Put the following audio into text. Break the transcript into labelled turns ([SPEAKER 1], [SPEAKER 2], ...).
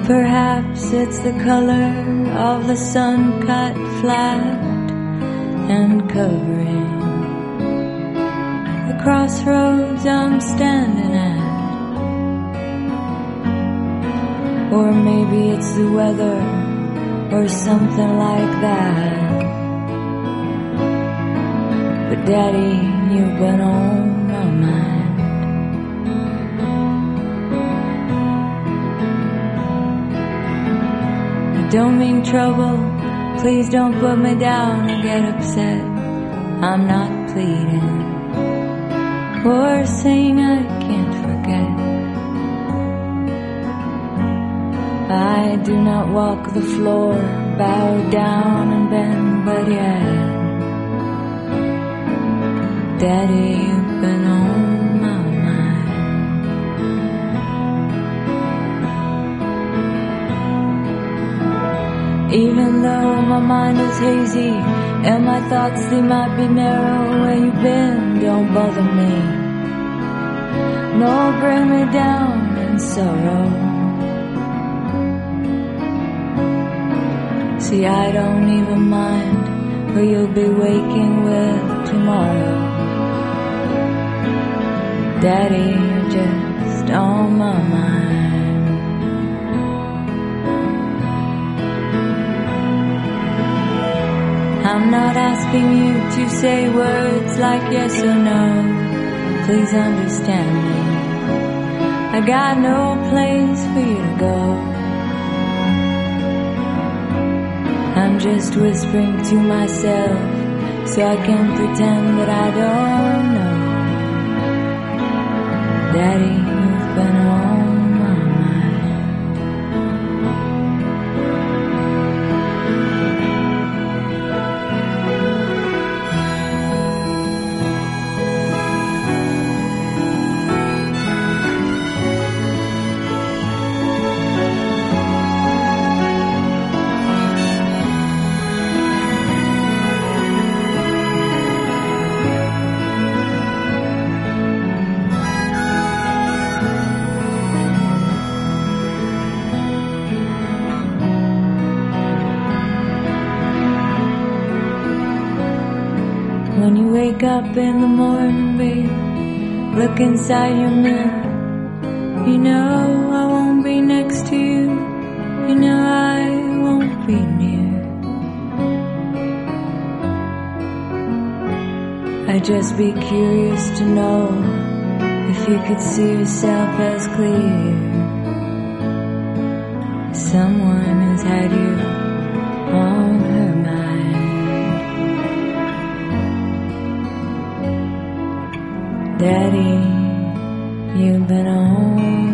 [SPEAKER 1] Perhaps it's the color of the sun cut flat and covering the crossroads I'm standing at. Or maybe it's the weather or something like that. But Daddy, you've been on my mind. Don't mean trouble, please don't put me down and get upset. I'm not pleading or saying I can't forget. I do not walk the floor, bow down and bend, but yet, Daddy, you've been on my mind. Even though my mind is hazy and my thoughts, they might be narrow, where you been, don't bother me. No, bring me down in sorrow. See, I don't even mind who you'll be waking with tomorrow. Daddy, you're just on my mind. I'm not asking you to say words like yes or no. Please understand me. I got no place for you to go. I'm just whispering to myself so I can pretend that I don't know. Daddy, you've been on my mind. When you wake up in the morning, babe, look inside your mirror. You know I won't be next to you. You know I won't be near. I'd just be curious to know if you could see yourself as clear. Someone has had you on her mind. Daddy, you've been on